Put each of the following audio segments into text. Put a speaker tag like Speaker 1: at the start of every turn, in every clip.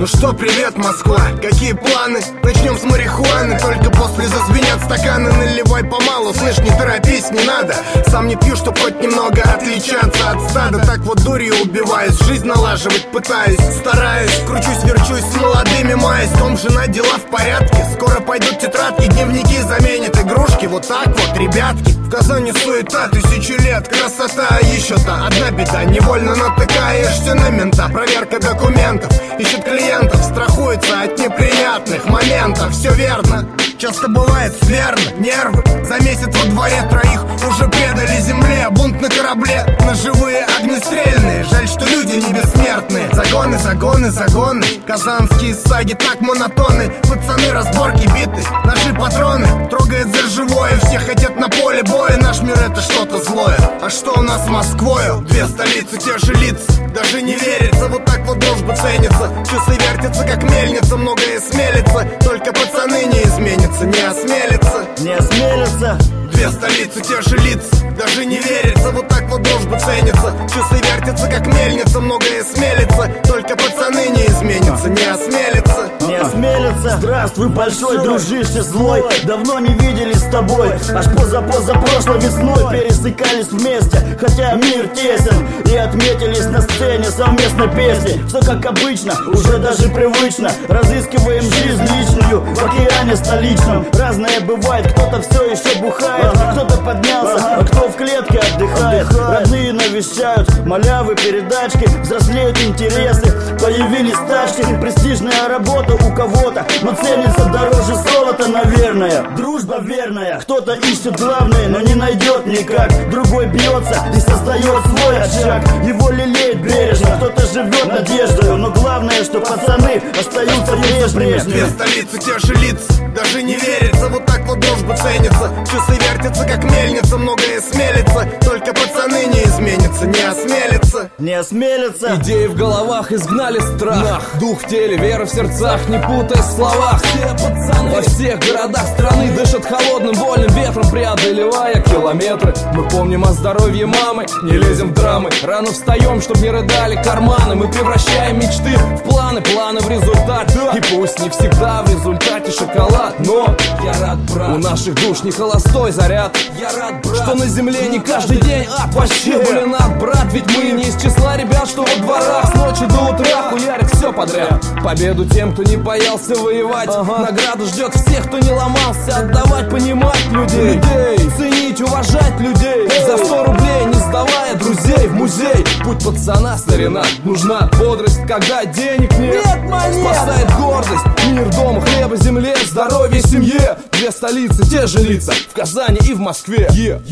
Speaker 1: Ну что, привет, Москва, какие планы? Начнем с марихуаны, только после зазвенят стаканы. Наливай помалу, слышь, не торопись, не надо. Сам не пью, чтоб хоть немного отличаться от стада. Так вот дурью убиваюсь, жизнь налаживать пытаюсь. Стараюсь, кручусь, верчусь, с молодыми маюсь. Дом, жена, дела в порядке. Скоро пойдут тетрадки, дневники заменят игрушки. Вот так вот, ребятки. В Казани суета, 1000 лет, красота. Еще-то одна беда, невольно натыкаешься на мента. Проверка документов, ищет клиентов, страхуется от неприятных моментов. Все верно, часто бывает скверно. Нервы за месяц во дворе троих уже предали земле. Бунт на корабле, ножевые огнестрельные. Жаль, что люди не бессмертные. Загоны, загоны, загоны. Казанские саги так монотонны. Пацаны, разборки, биты, ножи, патроны. Трогает за живое, все хотят на поле боя. Наш мир это что-то злое. А что у нас с Москвою? Две столицы, те же лица. Даже не верится, вот так вот дружба ценится. Часы вертятся, как мельница, многое смелится. Только пацаны не изменятся, не осмелятся.
Speaker 2: Не осмелятся.
Speaker 1: Две столицы, те же лица. Даже не верится, вот так вот дружба ценится. Часы вертятся, как мельница, многое смелится. Только пацаны не изменятся, не осмелятся.
Speaker 2: Не осмелятся. Здравствуй, большой дружище злой. Давно не виделись с тобой. Аж позапрошлой весной пересекались вместе, хотя мир тесен. И отметились на сцене совместной песни. Все как обычно, уже даже привычно. Разыскиваем жизнь личную в океане столичном. Разное бывает, кто-то все еще бухает, кто-то поднялся, а кто в клетке отдыхает. Родные навещают, малявы, передачки. Взрослеют интересы, появились тачки. Престижная работа у кого-то, но ценится дороже золота, наверное. Дружба верная, кто-то ищет главное, но не найдет никак. Другой бьется и создает свой очаг. Его лелеет бережно, кто-то живет надеждою. Но главное, что пацаны остаются прежними.
Speaker 1: Две столицы, те же лица. Даже не верится, вот так вот дружба ценится. Часы вертятся, как мельница, многое смелится. Только пацаны не изменятся, не осмелятся.
Speaker 2: Не осмелятся.
Speaker 3: Идеи в головах изгнали страх. Дух в теле, вера в сердцах, не путай в словах. Все пацаны во всех городах страны дышат холодным, вольным ветром, преодолевая километры. Мы помним о здоровье мамы, не лезем в драмы. Рано встаем, чтоб не рыдали карманы. Мы превращаем мечты в планы, планы в результат. И пусть не всегда в результате шоколад, но я рад, брат, у наших душ не холостой заряд. Я рад, брат, что на земле не каждый день ад. Вообще, блин, ад, брат, ведь мы не из числа ребят, что во дворах с ночи до утра хуярят все подряд. Победу тем, кто не боялся воевать. Награда ждет всех, кто не ломался. Отдавать, понимать людей, ценить, уважать людей. За 100 рублей, не сдавая друзей в музей. Путь пацана, старина, нужна бодрость, когда денег нет. Спасает гордость, мир, дом, хлеба, земле, здоровье, семье. Две столицы, те же лица, в Казани и в Москве.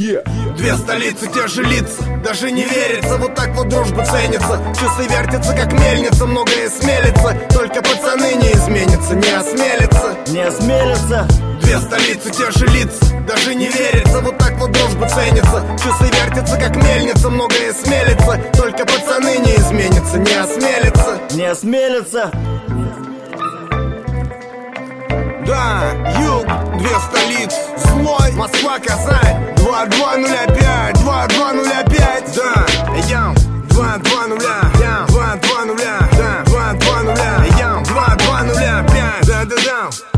Speaker 1: Две столицы, те же лица. Даже не верится, вот так вот дружба ценится. Часы вертятся, как мельница, многое смелится. Только пацаны не изменятся, не осмелятся.
Speaker 2: Не осмелятся.
Speaker 1: Две столицы, те же лица. Даже не верится, вот так вот дружба ценится. Часы вертятся, как мельница, многое смелится. Только пацаны не изменятся, не осмелятся.
Speaker 2: Не осмелятся.
Speaker 1: Да, юг, две столицы, злой, Москва, Казань, 2205, 2205, да, ям, 220, ям, 220, да, 220, ям, 220, 5, да-да-да.